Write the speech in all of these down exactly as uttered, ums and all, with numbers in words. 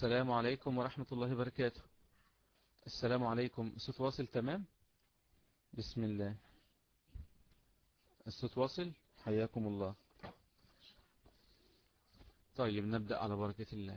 السلام عليكم ورحمة الله وبركاته. السلام عليكم. الصوت واصل تمام؟ بسم الله. الصوت واصل؟ حياكم الله. طيب نبدأ على بركة الله.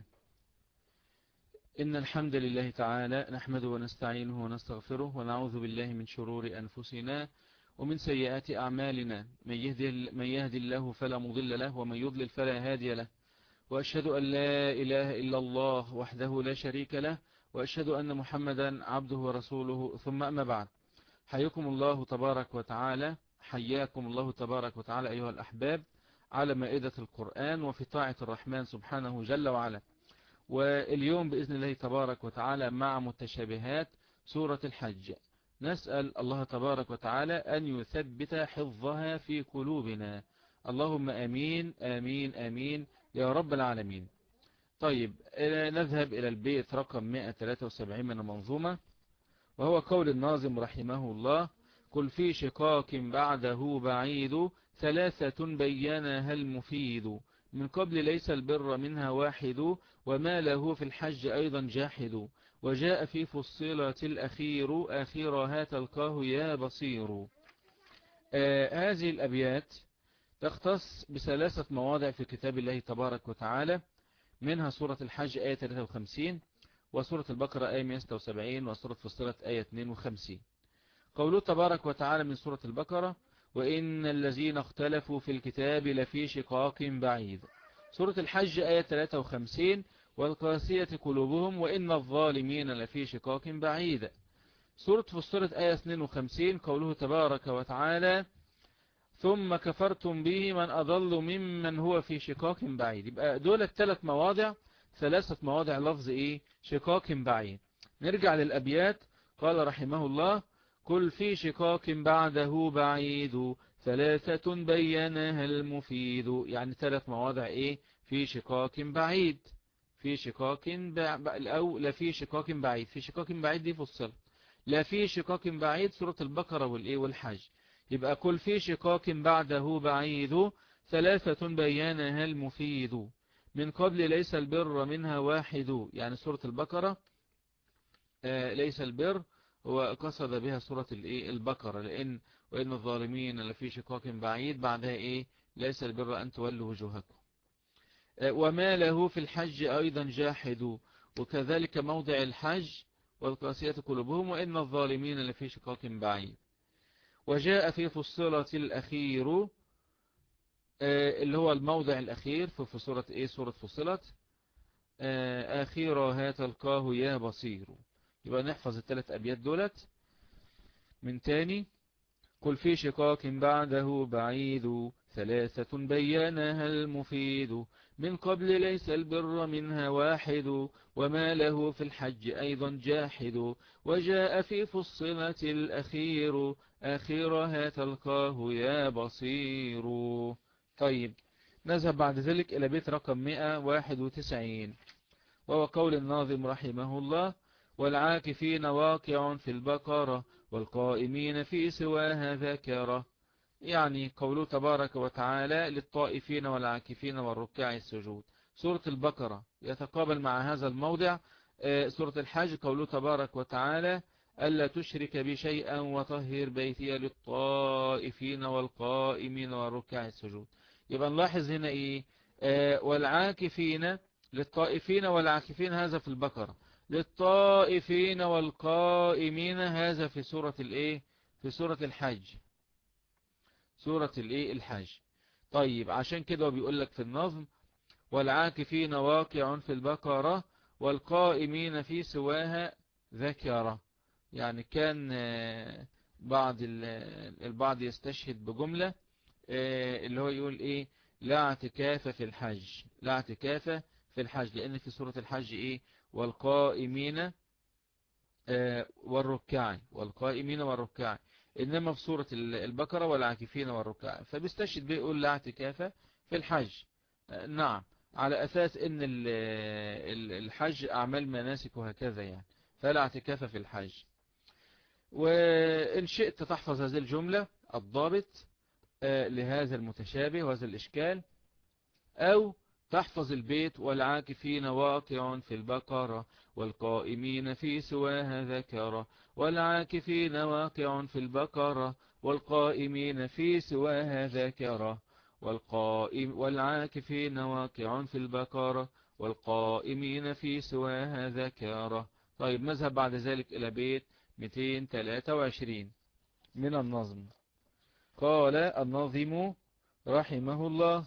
إن الحمد لله تعالى نحمده ونستعينه ونستغفره ونعوذ بالله من شرور أنفسنا ومن سيئات أعمالنا، من يهدي, من يهدي الله فلا مضل له ومن يضلل فلا هادي له، وأشهد أن لا إله إلا الله وحده لا شريك له، وأشهد أن محمدا عبده ورسوله، ثم أما بعد. حياكم الله تبارك وتعالى حياكم الله تبارك وتعالى أيها الأحباب على مائدة القرآن وفي طاعة الرحمن سبحانه جل وعلا. واليوم بإذن الله تبارك وتعالى مع متشابهات سورة الحج، نسأل الله تبارك وتعالى أن يثبت حفظها في قلوبنا، اللهم آمين آمين آمين يا رب العالمين. طيب نذهب إلى البيت رقم مئة وثلاثة وسبعين من المنظومة، وهو قول الناظم رحمه الله: كل في شقاق بعده بعيد، ثلاثة بينها المفيد، من قبل ليس البر منها واحد، وما له في الحج أيضا جاحد، وجاء في فصيلة الأخير، آخرها تلقاه يا بصير. آه هذه الأبيات تختص بثلاثة مواضع في كتاب الله تبارك وتعالى، منها سورة الحج آية ثلاثة وخمسين، وسورة البقرة آية مئة وستة وسبعين، وسورة فصيلة آية اثنين وخمسين. قوله تبارك وتعالى من سورة البقرة: وإن الذين اختلفوا في الكتاب لفي شقاق بعيد. سورة الحج آية ثلاثة وخمسين: والقاسية قلوبهم وإن الظالمين لفي شقاق بعيد. سورة فصيلة آية اثنين وخمسين: قوله تبارك وتعالى: ثم كفرتم به من أضل ممن هو في شقاق بعيد. يبقى دول الثلاث مواضع، ثلاثة مواضع لفظ إيه؟ شقاق بعيد. نرجع للأبيات. قال رحمه الله: كل في شقاق بعده بعيد، ثلاثة بينها المفيد. يعني ثلاث مواضع إيه؟ في شقاق بعيد، في شقاق بعيد، أو لا في شقاق بعيد. في شقاق بعيد دي فصل، لا في شقاق بعيد سورة البقرة والإيه والحج. يبقى كل في شقاق بعده بعيد، ثلاثة بينها المفيد، من قبل ليس البر منها واحد. يعني سورة البقرة آه ليس البر، وقصد بها سورة الايه البقرة، لأن وإن الظالمين لفي شقاق بعيد بعدها إيه؟ ليس البر أن تولوا وجوهكم. آه وما له في الحج أيضا جاحد، وكذلك موضع الحج: والقاسية قلوبهم وإن الظالمين لفي شقاق بعيد. وجاء في فصيلة الأخير، آه اللي هو الموضع الأخير في في سورة إيه؟ سورة فصيلت، آه آخرها تلقاه يا بصير. يبقى نحفظ الثلاث أبيات دولت من تاني. كل في شقاق بعده بعيد، ثلاثة بينها المفيد، من قبل ليس البر منها واحد، وما له في الحج أيضا جاحد، وجاء في فصلة الأخير، آخرها تلقاه يا بصير. طيب نذهب بعد ذلك إلى بيت رقم مئة وواحد وتسعين، وهو قول الناظم رحمه الله: والعاكفين واقع في البقرة، والقائمين في سواها ذكرة. يعني قوله تبارك وتعالى للطائفين والعاكفين والركع السجود. سورة البقرة يتقابل مع هذا الموضع سورة الحج، قوله تبارك وتعالى: ألا تشرك بي شيئا وطهر بيتي للطائفين والقائمين والركع السجود. يبقى نلاحظ هنا إيه؟ والعاكفين، للطائفين والعاكفين هذا في البقرة، للطائفين والقائمين هذا في سورة الايه؟ في سورة الحج، سورة الايه؟ الحج. طيب عشان كده بيقول لك في النظم: والعاكفين واقع في البقرة، والقائمين في سواها ذكرة. يعني كان بعض البعض يستشهد بجملة اللي هو يقول ايه؟ لا اعتكاف في الحج، لا اعتكاف في الحج، لأن في سورة الحج إيه؟ والقائمين آه والركع، والقائمين والركع. إنما في سورة البقرة والعاكفين والركع، فبيستشهد بيقول لا اعتكاف في الحج. آه نعم، على أساس إن الحج أعمال مناسك وهكذا يعني، فلا اعتكاف في الحج. وإن شئت تحفظ هذه الجملة الضابط آه لهذا المتشابه وهذا الإشكال، أو فاحفظ البيت. والعاكفين واقع في البقرة والقائمين في سواها ذكرا. والعاكفين واقع في البقرة والقائمين في سواها ذكرا. والقائم والعاكفين واقع في البقرة والقائمين في سواها ذكرا. طيب نذهب بعد ذلك إلى بيت مئتين وثلاثة وعشرين من النظم. قال الناظم رحمه الله: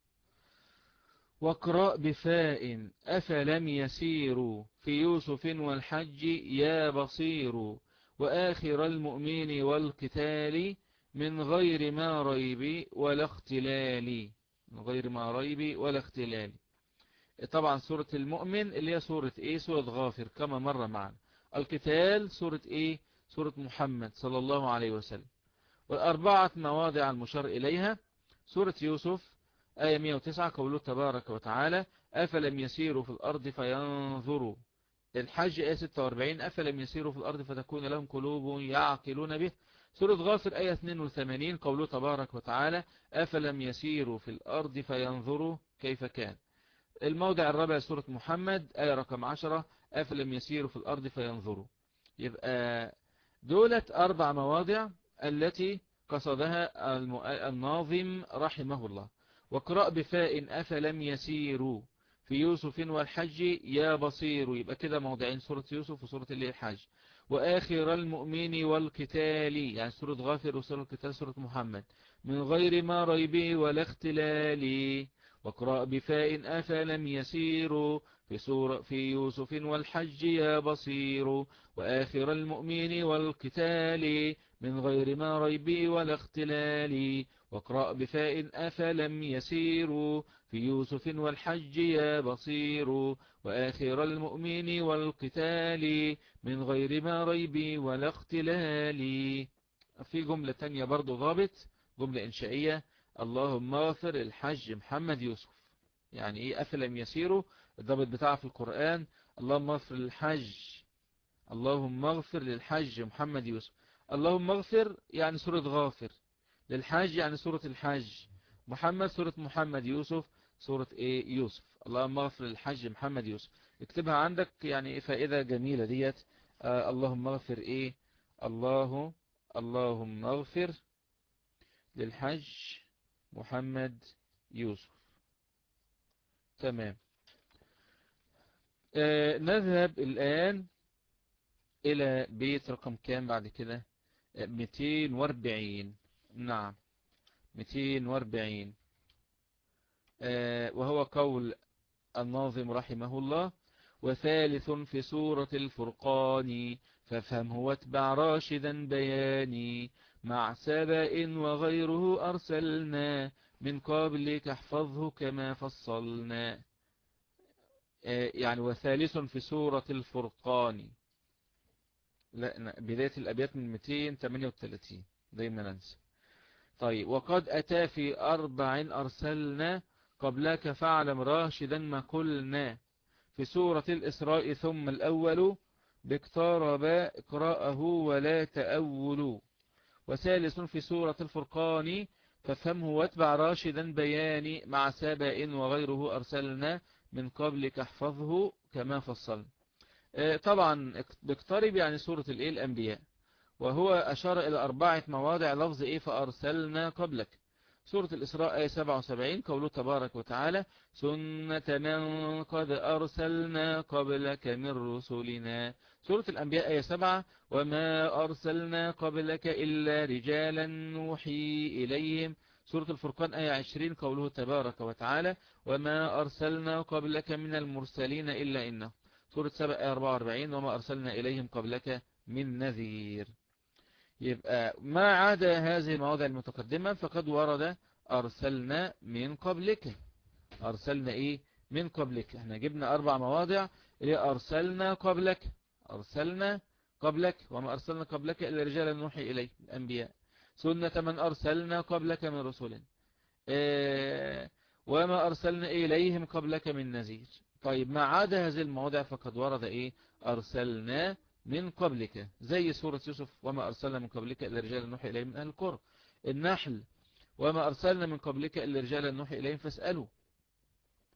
واقرأ بفاء أفلم يسيروا في يوسف والحج يا بصير. وآخر المؤمن والقتال من غير ما ريب ولا اختلال. من غير ما ريب ولا اختلال. طبعا سورة المؤمن اللي هي سورة ايه؟ سورة غافر كما مر معنا. القتال سورة ايه؟ سورة محمد صلى الله عليه وسلم. والأربعة مواضع المشار إليها: سورة يوسف آية مئة وتسعة قوله تبارك وتعالى: أفلم يسيروا في الأرض فينظروا. الحج آية ستة وأربعين: أفلم يسيروا في الأرض فتكون لهم قلوب يعقلون به. سورة غافر آية اثنين وثمانين قوله تبارك وتعالى: أفلم يسيروا في الأرض فينظروا كيف كان. الموضع الرابع سورة محمد آية رقم عشرة: أفلم يسيروا في الأرض فينظروا. يبقى دولة أربع مواضع التي قصدها الناظم رحمه الله. واقرأ بفاء أفلم يسيروا في يوسف والحج يا بصير. يبقى كده موضعين: سورة يوسف وسورة الحج. وآخر المؤمن والقتال يعني سورة غافر وسورة القتال سورة محمد من غير ما ريب ولا اختلال. واقرأ بفاء أفلم يسيروا في, سورة في يوسف والحج يا بصير. وآخر المؤمن والقتال من غير ما ريب ولا اختلال. واقرأ بفاء أفلم يسيروا في يوسف والحج يا بصير. وآخر المؤمن والقتال من غير ما ريب ولا اختلال. في جملة تانية برضو ضابط، جملة إنشائية: اللهم اغفر الحج محمد يوسف. يعني إيه أفلم يسيروا؟ الضابط بتاعها في القرآن: اللهم اغفر الحج اللهم اغفر للحج محمد يوسف. اللهم اغفر يعني سورة غافر، للحج يعني سورة الحج، محمد سورة محمد، يوسف سورة ايه؟ يوسف. اللهم اغفر للحج محمد يوسف. اكتبها عندك يعني فائدة جميلة ديت. آه اللهم اغفر ايه؟ الله اللهم اغفر للحج محمد يوسف. تمام. آه نذهب الآن إلى بيت رقم كام بعد كده؟ مئتين وأربعين. نعم مئتين وأربعين. آه وهو قول الناظم رحمه الله: وثالث في سورة الفرقان فافهمه واتبع راشدا بياني. مع سبأ وغيره أرسلنا من قبلك احفظه كما فصلنا. آه يعني وثالث في سورة الفرقان. لا بداية الأبيات من مئتين وثمانية وثلاثين دايما ننسى. طيب وقد أتى في أربع أرسلنا قبلك فاعلم راشدا ما قلنا. في سورة الإسراء ثم الأول باقترب اقرأه ولا تأول. وثالث في سورة الفرقان فافهمه واتبع راشدا بياني. مع سبأ وغيره أرسلنا من قبلك احفظه كما فصلنا. طبعا باقترب يعني سورة الإيه؟ الأنبياء. وهو أشار إلى أربعة مواضع لفظ إيه؟ فأرسلنا قبلك. سورة الإسراء آية سبعة وسبعين قوله تبارك وتعالى: سنة من قد أرسلنا قبلك من رسلنا. سورة الأنبياء آية سبعة: وما أرسلنا قبلك إلا رجالا نوحي إليهم. سورة الفرقان آية عشرين قوله تبارك وتعالى: وما أرسلنا قبلك من المرسلين إلا إنه. سورة سبأ آية أربعة وأربعين: وما أرسلنا إليهم قبلك من نذير. يبقى ما عدا هذه المواضع المتقدمة فقد ورد أرسلنا من قبلك. أرسلنا إيه؟ من قبلك. احنا جبنا أربع مواضع اللي أرسلنا قبلك. أرسلنا قبلك وما أرسلنا قبلك إلا رجالا نوحي إليه الأنبياء. سنة من أرسلنا قبلك من رسل. اه وما أرسلنا إليهم قبلك من نذير. طيب ما عدا هذه المواضع فقد ورد إيه؟ أرسلنا من قبلك، زي سورة يوسف: وما أرسلنا من قبلك إلا رجالا نوحي إليهم من أهل القرى. النحل: وما أرسلنا من قبلك إلا رجالا نوحي إليهم فاسألوا.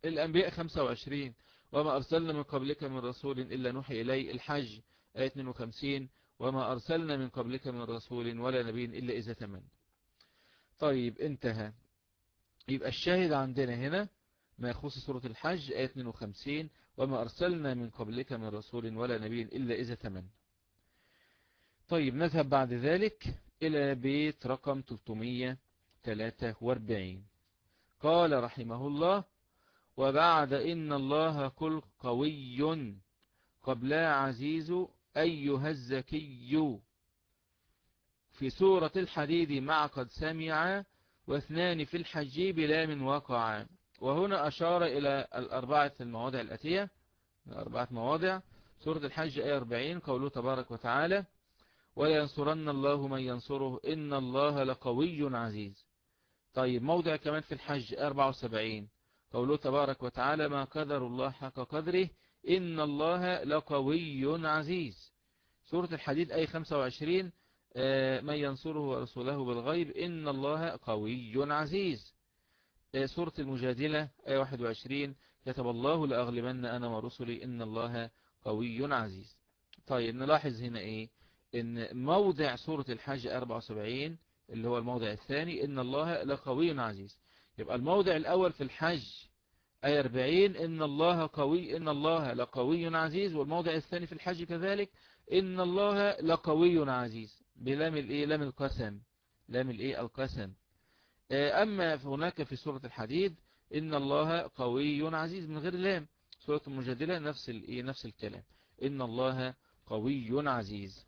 الأنبياء خمسة وعشرين، وما أرسلنا من قبلك من رسول إلا نوحي إليه. الحج آية اثنين وخمسين، وما أرسلنا من قبلك من رسول ولا نبي إلا إذا تمنى. طيب انتهى. يبقى الشاهد عندنا هنا ما يخص سورة الحج آية اثنين وخمسين، وما أرسلنا من قبلك من رسول ولا نبي إلا إذا تمنى. طيب نذهب بعد ذلك إلى بيت رقم ثلاثمائة وثلاثة وأربعين. قال رحمه الله: وبعد إن الله كل قوي قبل عزيز أيها الزكي. في سورة الحديد مع قد سمع، واثنان في الحج بلا من وقع. وهنا أشار إلى الأربعة المواضع الأتية، الأربعة مواضع. سورة الحج آية أربعين قوله تبارك وتعالى: ولا ينصرن الله من ينصره إن الله لقوي عزيز. طيب موضع كمان في الحج أربعة وسبعين قوله تبارك وتعالى: ما قدر الله حق قدره إن الله لقوي عزيز. سورة الحديد آية خمسة وعشرين: من ينصره ورسوله بالغيب إن الله قوي عزيز. سورة المجادلة آية واحد وعشرين: كتب الله لأغلبن أنا ورسلي إن الله قوي عزيز. طيب نلاحظ هنا إيه؟ إن موضع سورة الحج أربعة وسبعين اللي هو الموضع الثاني إن الله لقوي عزيز. يبقى الموضع الأول في الحج آية أربعين إن الله قوي إن الله لقوي عزيز، والموضع الثاني في الحج كذلك إن الله لقوي عزيز بلام الإيه؟ لام القسم، لام الإيه؟ القسم. أما هناك في سورة الحديد إن الله قوي عزيز من غير لام. سورة المجادلة نفس الإيه؟ نفس الكلام إن الله قوي عزيز.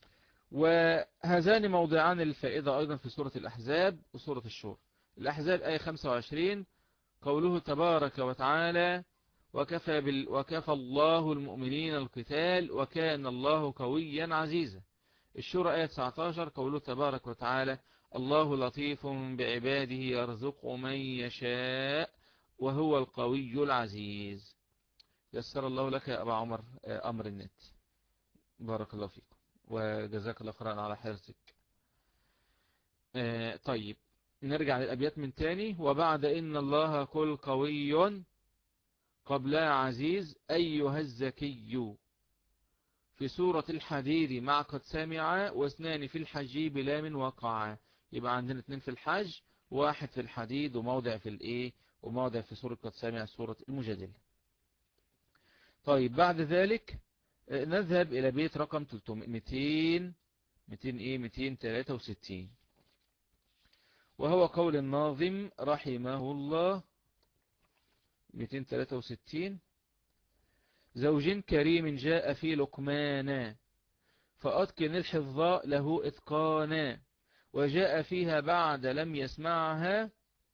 وهذان موضعان الفائدة أيضا في سورة الأحزاب وسورة الشورى. الأحزاب آية خمسة وعشرين قوله تبارك وتعالى: وكفى, بال وكفى الله المؤمنين القتال وكان الله قويا عزيزا. الشورى آية تسعة عشر قوله تبارك وتعالى: الله لطيف بعباده يرزق من يشاء وهو القوي العزيز. يسر الله لك يا أبا عمر أمر النت، بارك الله فيكم وجزاك الله خيرا على حرصك. آه طيب نرجع للأبيات من تاني. وبعد إن الله كل قوي قبل عزيز أيها الزكي. في سورة الحديد مع قد سمع، واثنان في الحج بلام وقع. يبقى عندنا اثنين في الحج، واحد في الحديد، وموضع في الايه وموضع في سورة قد سمع سورة المجادلة. طيب بعد ذلك نذهب إلى بيت رقم مئتين مئتين إيه مئتين وثلاثة وستين، وهو قول الناظم رحمه الله. مئتين وثلاثة وستين: زوج كريم جاء في لقمان فأتقن الحفظ له إتقانا، وجاء فيها بعد لم يسمعها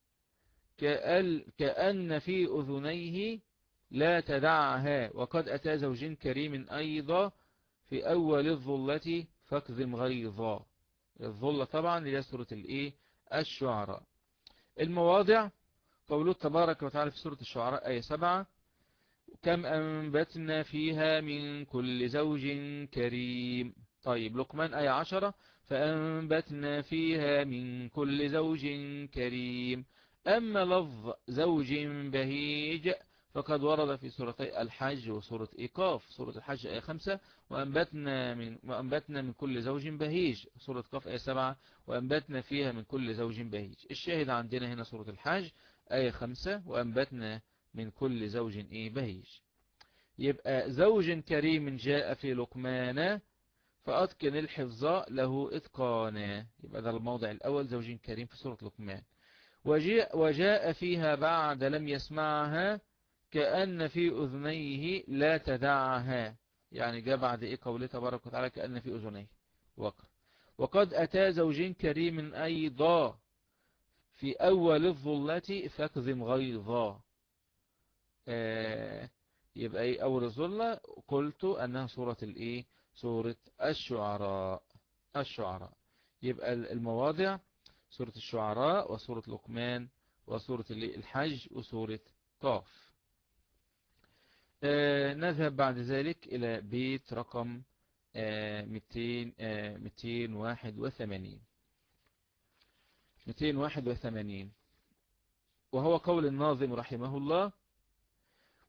كأن في أذنيه لا تدعها. وقد أتى زوج كريم أيضا في أول الظلة فاكظم غيظا. الظلة طبعا هي سورة الإيه الشعراء. المواضع قوله تبارك وتعالى في سورة الشعراء آية سبعة: كم أنبتنا فيها من كل زوج كريم. طيب لقمان آية عشرة: فأنبتنا فيها من كل زوج كريم. أما لفظ زوج بهيج فقد ورد في سورتي الحج وسورة إيقاف. سورة الحج آية خمسة: وأنبتنا من, وأنبتنا من كل زوج بهيج. سورة قاف آية سبعة: وأنبتنا فيها من كل زوج بهيج. الشاهد عندنا هنا سورة الحج آية خمسة: وأنبتنا من كل زوج إيه بهيج. يبقى زوج كريم جاء في لقمان فأتقن الحفظ له إتقانا. يبقى ده الموضع الأول، زوج كريم في سورة لقمان. وجاء, وجاء فيها بعد لم يسمعها كأن في أذنيه لا تدعها. يعني جاء بعد إيه قوله تبارك وتعالى كأن في أذنيه وقر. وقد أتى زوج كريم أيضا في أول الظلة فاكظم غيظا. آه يبقى ايه اول الظلة؟ قلت انها سورة الايه سورة الشعراء. الشعراء يبقى المواضع سورة الشعراء وسورة لقمان وسورة الحج وسورة قاف. آه نذهب بعد ذلك الى بيت رقم آه مئتين آه مئتين وواحد وثمانين مئتين وواحد وثمانين، وهو قول الناظم رحمه الله: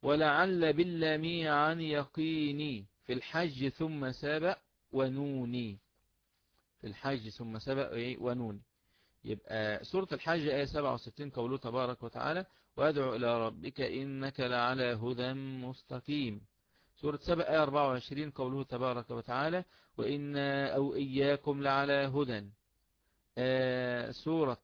ولعل باللام عن يقيني في الحج ثم سبأ ونوني. في الحج ثم سبأ ونوني. يبقى سورة الحج آية سبعة وستين قوله تبارك وتعالى وادعو إلى ربك إنك لعلى هدى مستقيم. سورة سبأ آية أربعة وعشرين قوله تبارك وتعالى وإنا أو إياكم لعلى هدى. آه سورة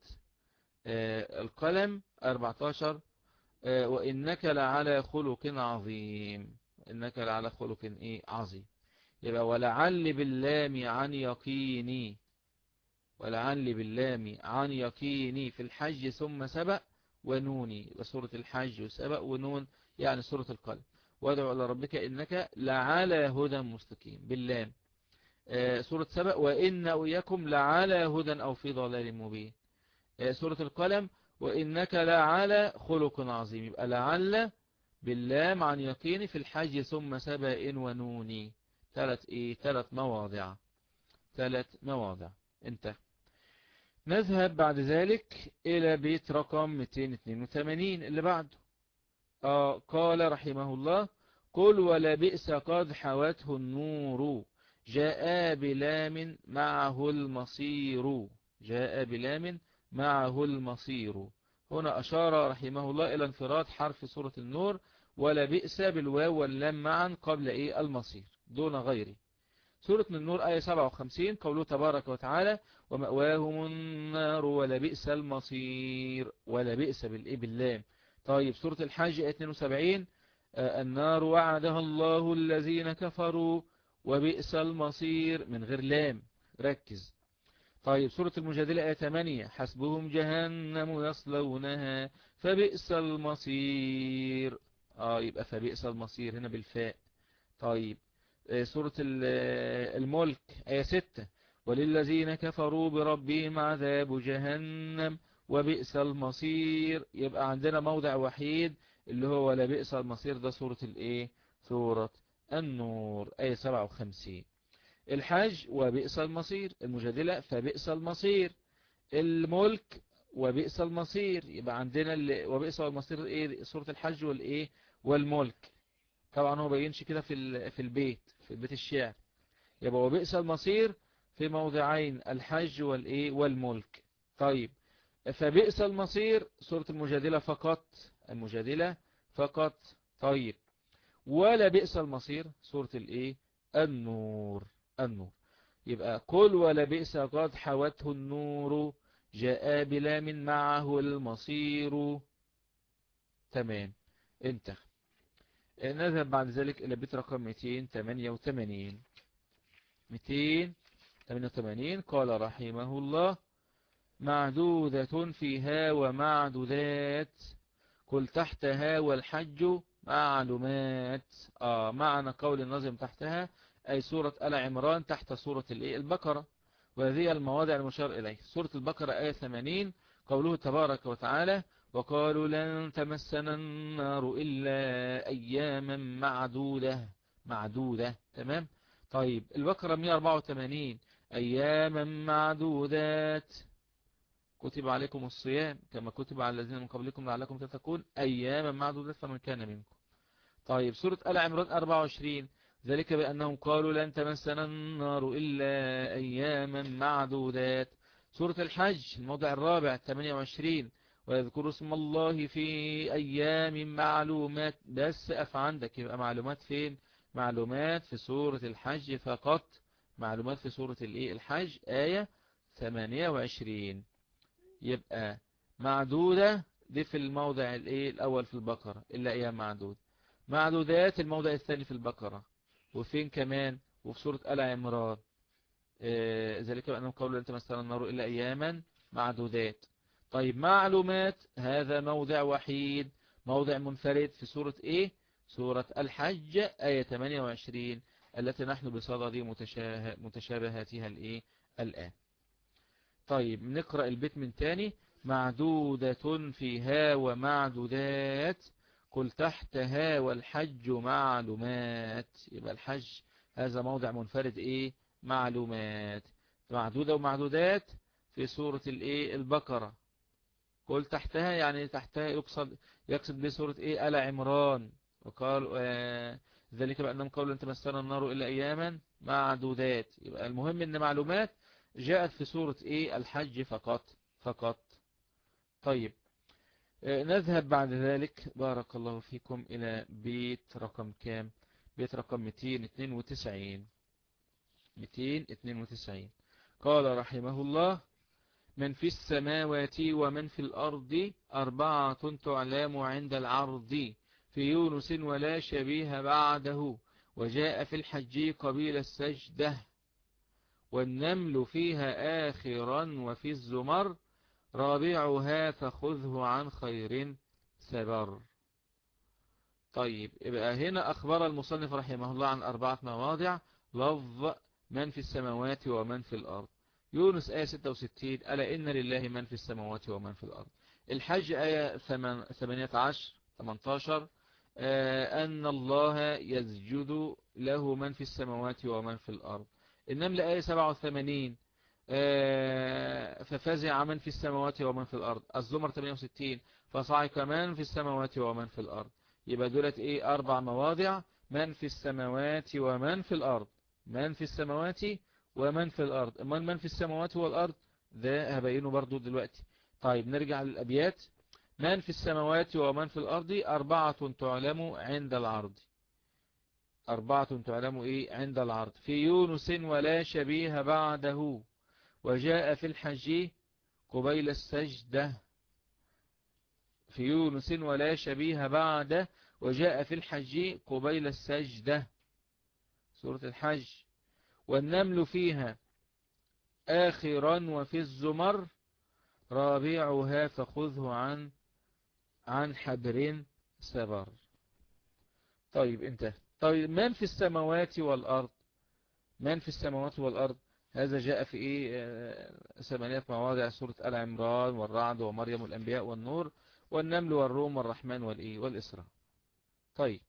آه القلم أربعة عشر آه وإنك لعلى خلق عظيم. إنك لعلى خلق إيه عظيم. يبقى ولعل باللام عن يقيني. ولعل باللام عن يقيني في الحج ثم سبأ ونوني. سورة الحج وسبأ ونون يعني سورة القلم. وادعو إلى ربك إنك لعلى هدى مستقيم باللام. آه سورة سبأ وإن وإياكم لعلى هدى أو في ضلال مبين. آه سورة القلم وإنك لعلى خلق عظيم. يبقى لعل باللام عن يقيني في الحج ثم سبأ ونوني. ثلاث إيه ثلاث مواضع. ثلاث مواضع. انتهى. نذهب بعد ذلك إلى بيت رقم مئتين واثنين وثمانين اللي بعده. آه قال رحمه الله قل ولبئس قد حوته النور جاء بلام معه المصير. جاء بلام معه المصير. هنا أشار رحمه الله إلى انفراد حرف سورة النور ولبئس بالواو واللام معا قبل إيه المصير دون غيره. سورة النور آية سبعة وخمسين قوله تبارك وتعالى ومأواهم النار ولبئس المصير. ولبئس بالإيه باللام. طيب سورة الحج آية اثنين وسبعين آه النار وعدها الله الذين كفروا وبئس المصير من غير لام. ركز. طيب سورة المجادلة آية ثمانية حسبهم جهنم يصلونها فبئس المصير. آه يبقى فبئس المصير هنا بالفاء. طيب سورة الملك آية ستة وللذين كفروا بربهم عذاب جهنم وبئس المصير. يبقى عندنا موضع وحيد اللي هو لبئس المصير ده سورة الايه سورة النور آية سبعة وخمسين. الحج وبئس المصير. المجادلة فبئس المصير. الملك وبئس المصير. يبقى عندنا وبئس المصير ايه سورة الحج والايه والملك. طبعا هو بينش كده في في البيت في بيت الشعر. يبقى وبئس المصير في موضعين الحج والايه والملك. طيب فبئس المصير سورة المجادلة فقط. المجادلة فقط. طيب ولا بئس المصير سورة الايه النور. النور. يبقى قل ولا بئس قد حوته النور جاء بلام معه المصير. تمام. انتهى. نذهب بعد ذلك إلى بيت رقم مئتين وثمانية وثمانين. مئتين وثمانية وثمانين قال رحمه الله معدودة فيها ومعدودات قل تحتها والحج معلومات. آه معنى قول النظم تحتها أي سورة آل عمران تحت سورة البقرة. وهذه المواضع المشار إليه. سورة البقرة آية ثمانين قوله تبارك وتعالى وقالوا لن تمسنا النار إلا أياما معدودة. معدودة. تمام. طيب البقرة مئة وأربعة وثمانين أياما معدودات كتب عليكم الصيام كما كتب على الذين من قبلكم لعلكم تتقون أياما معدودات فمن كان منكم. طيب سورة آل عمران أربعة وعشرين ذلك بأنهم قالوا لن تمسنا النار إلا أياما معدودات. سورة الحج الموضع الرابع ثمانية وعشرين ويذكر اسم الله في أيام معلومات. بس أقف عندك. يبقى معلومات فين؟ معلومات في سورة الحج فقط. معلومات في سورة الحج آية ثمانية وعشرين. يبقى معدودة دي في الموضع الأول في البقرة إلا أيام معدود. معدودات الموضع الثاني في البقرة. وفين كمان؟ وفي سورة آل عمران آه ذلك بأنهم قالوا لن تمسنا النار إلا أياما معدودات. طيب معلومات هذا موضع وحيد موضع منفرد في سورة إيه؟ سورة الحج آية ثمانية وعشرين التي نحن بصدد متشابه متشابهاتها الإيه؟ الآن. طيب نقرأ البيت من تاني. معدودة فيها ومعدودات قل تحتها والحج معلومات. يبقى الحج هذا موضع منفرد إيه؟ معلومات. معدودة ومعدودات في سورة الإيه؟ البقرة. قل تحتها يعني تحتها يقصد يقصد بسورة إيه؟ آل عمران. وقال آه ذلك بأنهم قالوا لن تمسنا النار إلا أياما معدودات. يبقى المهم أن معلومات جاءت في سورة إيه الحج فقط فقط. طيب آه نذهب بعد ذلك بارك الله فيكم إلى بيت رقم كام؟ بيت رقم مئتين واثنين وتسعين. مئتين واثنين وتسعين قال رحمه الله: من في السماوات ومن في الأرض أربعة تعلم عند العرض، في يونس ولا شبيه بعده، وجاء في الحج قبيل السجدة، والنمل فيها آخرا، وفي الزمر رابعها، فخذه عن خير سبر. طيب يبقى هنا أخبر المصنف رحمه الله عن أربعة مواضع لفظ من في السماوات ومن في الأرض. يونس آية ستة وستين: ألا إن لله من في السماوات ومن في الأرض. الحج آية ثمانية عشر ثمانية عشر آه أن الله يسجد له من في السماوات ومن في الأرض. النمل آية سبعة وثمانين آه ففزع من في السماوات ومن في الأرض. الزمر ثمانية وستين فصعق من في السماوات ومن في الأرض. يبقى دولت ايه اربع مواضع من في السماوات ومن في الارض. من في السماوات ومن في الارض. من من في السماوات والارض ده هبينه برضو دلوقتي. طيب نرجع للابيات. من في السماوات ومن في الارض اربعة تعلم عند العرض. اربعة تعلم ايه عند العرض. في يونس ولا شبيه بعده، وجاء في الحج قبيل السجدة. في يونس ولا شبيه بعده، وجاء في الحج قبيل السجدة. سورة الحج. والنمل فيها آخرا، وفي الزمر رابعها، فخذه عن عن حبر سبر. طيب انت طيب من في السماوات والأرض. من في السماوات والأرض هذا جاء في ايه ثمانية مواضع: سورة آل عمران والرعد ومريم والأنبياء والنور والنمل والروم والرحمن والإيه والإسراء. طيب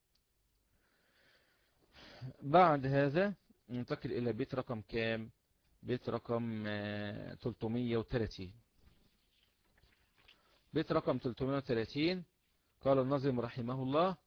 بعد هذا ننتقل إلى بيت رقم كام؟ بيت رقم ثلاثمئة وثلاثين. بيت رقم ثلاثمئة وثلاثين قال الناظم رحمه الله: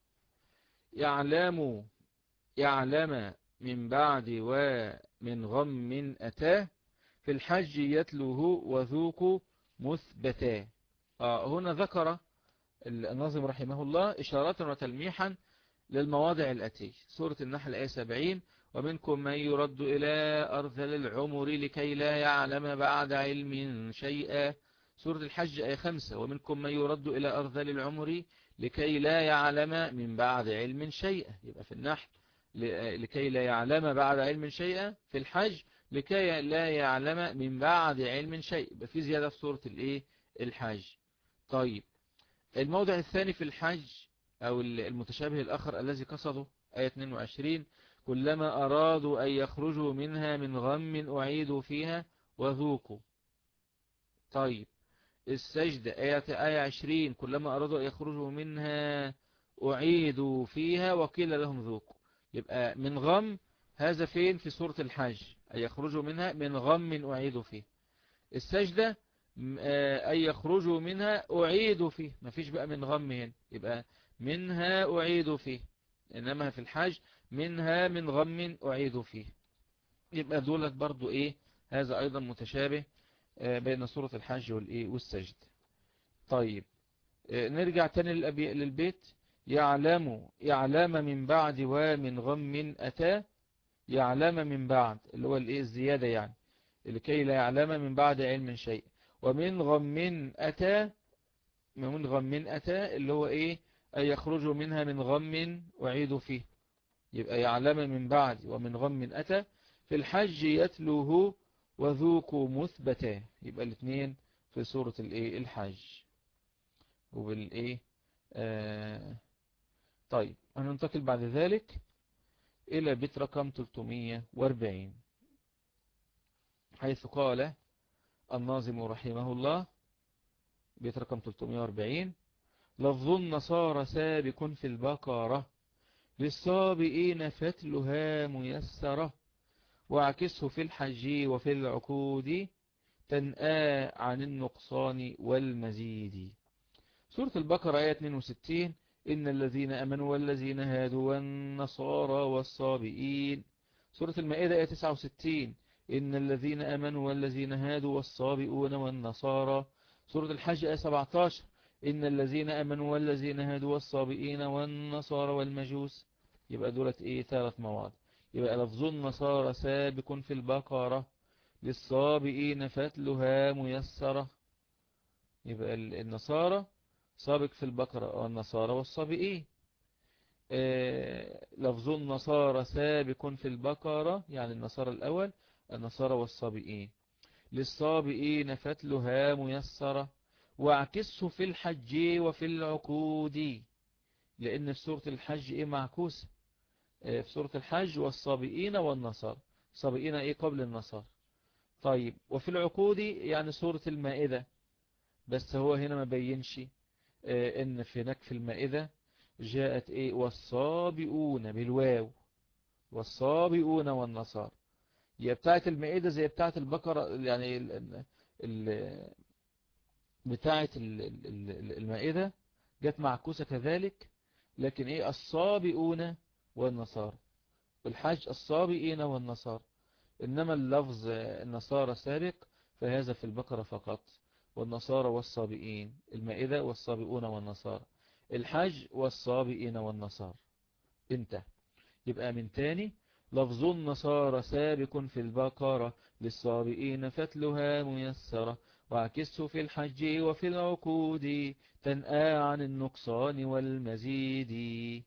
يعلم يعلم من بعد ومن غم أتاه، في الحج يتلوه وذوق مثبتا. آه هنا ذكر الناظم رحمه الله إشارات وتلميحا للمواضع الآتية. سورة النحل آية سبعين: ومنكم من يرد إلى أرذل العمر لكي لا يعلم بعد علم شيئا. سورة الحج آية خمسة: ومنكم من يرد إلى أرذل العمر لكي لا يعلم من بعد علم شيئا. يبقى في النحل لكي لا يعلم بعد علم شيئا، في الحج لكي لا يعلم من بعد علم شيء. يبقى في زيادة في سورة الايه الحج. طيب الموضع الثاني في الحج أو المتشابه الآخر الذي قصده آية اثنين وعشرين: كلما أرادوا أن يخرجوا منها من غم أعيدوا فيها وذوقوا. طيب السجدة آية آية عشرين: كلما أرادوا أن يخرجوا منها أعيدوا فيها وقيل لهم ذوقوا. يبقى من غم هذا فين؟ في سورة الحج، أن يخرجوا منها من غم أعيدوا فيه. السجدة أن يخرجوا منها أعيدوا فيه، ما فيش بقى من غم هنا، يبقى منها أعيدوا فيه. إنما في الحج منها من غم أعيدوا فيه. يبقى دولت برضو إيه هذا أيضا متشابه بين سورة الحج والإيه والسجد. طيب نرجع تاني للبيت. يعلم يعلم من بعد ومن غم أتى. يعلم من بعد اللي هو الإيه الزيادة يعني، لكي لا يعلم من بعد علم شيء. ومن غم أتى من غم أتى اللي هو إيه أن يخرجوا منها من غم وعيدوا فيه. يبقى يعلم من بعد ومن غم أتى. في الحج يتلوه وذوقوا مثبتا. يبقى الاثنين في سورة الايه الحج وبالايه آه طيب هننتقل بعد ذلك إلى بيت رقم ثلاثمئة وأربعين، حيث قال الناظم رحمه الله بيت رقم ثلاثمئة وأربعين: لفظ النصارى سابق في البقرة، للصابئين فتلها ميسرة، واعكسه في الحج وفي العقود، تنآ عن النقصان والمزيد. سورة البقرة آية اثنين وستين: إن الذين أمنوا والذين هادوا والنصارى والصابئين. سورة المائدة آية تسعة وستين إن الذين أمنوا والذين هادوا والصابئون والنصارى. سورة الحج آية سبعة عشر إن الذين أمنوا والذين هادوا والصابئين والنصارى والمجوس. يبقى دولت إيه ثلاث مواضع. يبقى لفظ النصارى سابق في البقرة، للصابئين فتلها ميسرة. يبقى النصارى سابق في البقرة والنصارى والصابئين. آه لفظ النصارى سابق في البقرة يعني النصارى الأول، النصارى والصابئين. للصابئين فتلها ميسرة. واعكسه في الحج وفي العقود، لأن في سورة الحج إيه معكوسة. آه في سورة الحج والصابئين والنصارى. الصابئين إيه قبل النصارى. طيب وفي العقود يعني سورة المائدة، بس هو هنا ما بينش آه ان في هناك في المائدة جاءت ايه والصابئون بالواو، والصابئون والنصارى. هي بتاعت المائدة زي بتاعت البقرة يعني ال ال ال بتاعت ال ال المائدة جت معكوسة كذلك، لكن ايه الصابئون والنصارى. الحج الصابئين والنصارى. إنما اللفظ النصارى سابق فهذا في البقرة فقط. والنصارى والصابئين. المائدة والصابئون والنصارى. الحج والصابئين والنصارى. انت يبقى من تاني لفظ النصارى سابق في البقرة، للصابئين فتلها ميسرة. واعكسه في الحج وفي العقود، تنأى عن النقصان والمزيد.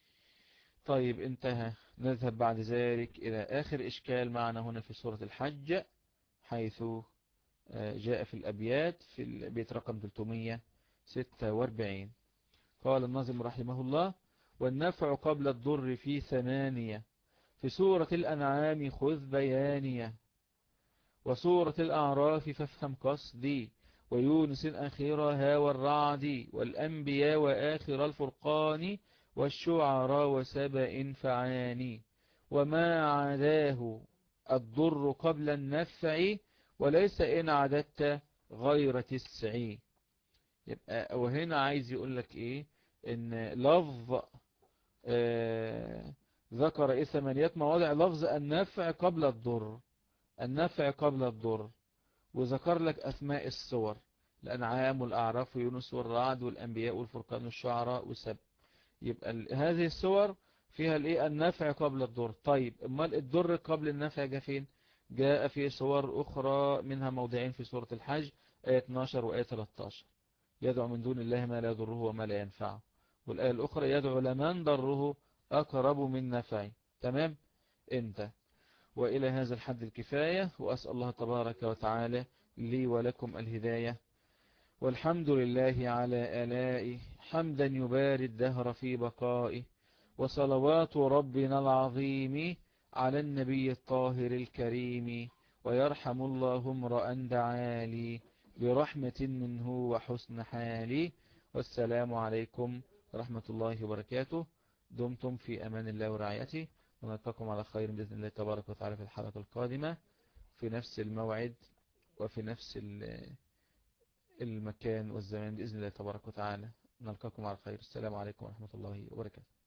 طيب انتهى. نذهب بعد ذلك إلى آخر إشكال معنا هنا في سورة الحج، حيث جاء في الأبيات في البيت رقم ثلاثمائة وستة وأربعين. قال الناظم رحمه الله: والنفع قبل الضر في ثمانية، في سورة الأنعام خذ بيانية، وسورة الأعراف فافهم قصدي، ويونس أخيرها والرعد، والأنبياء وآخر الفرقان، والشعراء وسبأ فعاني. وما عداه الضر قبل النفع، وليس إن عددت غير تسعي. يبقى وهنا عايز يقول لك إيه، إن لفظ آه ذكر إيه ثمانية مواضع لفظ النفع قبل الضر، النفع قبل الضر، وذكر لك أسماء السور: الأنعام والأعراف ويونس والرعد والأنبياء والفرقان والشعراء والسبأ. يبقى هذه السور فيها الايه النفع قبل الضر. طيب امال الضر قبل النفع جاء فين؟ جاء في سور أخرى، منها موضعين في سورة الحج آية اثناشر وآية ثلاثة عشر: يدعو من دون الله ما لا يضره وما لا ينفعه. والآية الأخرى: يدعو لمن ضره أقرب من نفعه. تمام. انت وإلى هذا الحد الكفاية، وأسأل الله تبارك وتعالى لي ولكم الهداية، والحمد لله على آلائه، حمدا يباري الدهر في بقائه، وصلوات ربنا العظيم على النبي الطاهر الكريم. ويرحم الله امرأ دعالي برحمة منه وحسن حالي. والسلام عليكم ورحمة الله وبركاته. دمتم في أمان الله ورعايته، ونلقاكم على خير بإذن الله تبارك وتعالى في الحلقة القادمة في نفس الموعد وفي نفس المكان والزمان بإذن الله تبارك وتعالى. نلقاكم على خير. السلام عليكم ورحمة الله وبركاته.